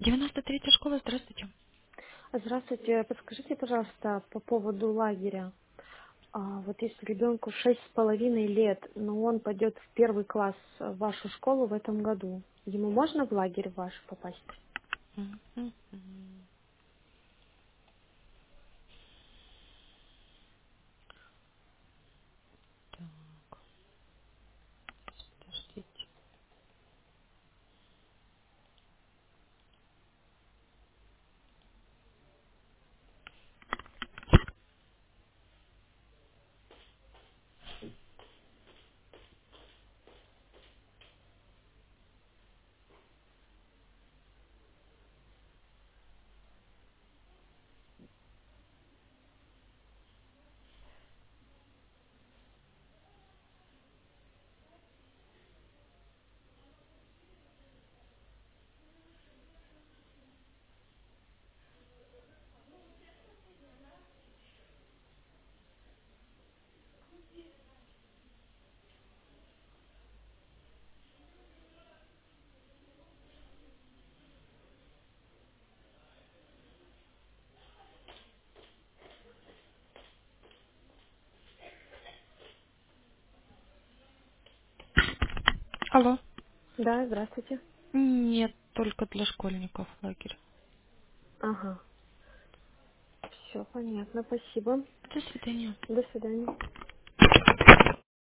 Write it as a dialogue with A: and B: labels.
A: 93-я школа, здравствуйте.
B: Здравствуйте. Подскажите, пожалуйста, по поводу лагеря. Вот если ребенку 6,5 лет, но он пойдет в первый класс в вашу школу в этом году, ему можно в лагерь ваш попасть?
A: Мгм. Подождите. Алло.
B: Да, здравствуйте.
A: Нет, только для школьников лагерь.
B: Ага, все понятно, спасибо.
A: До свидания.
B: До свидания.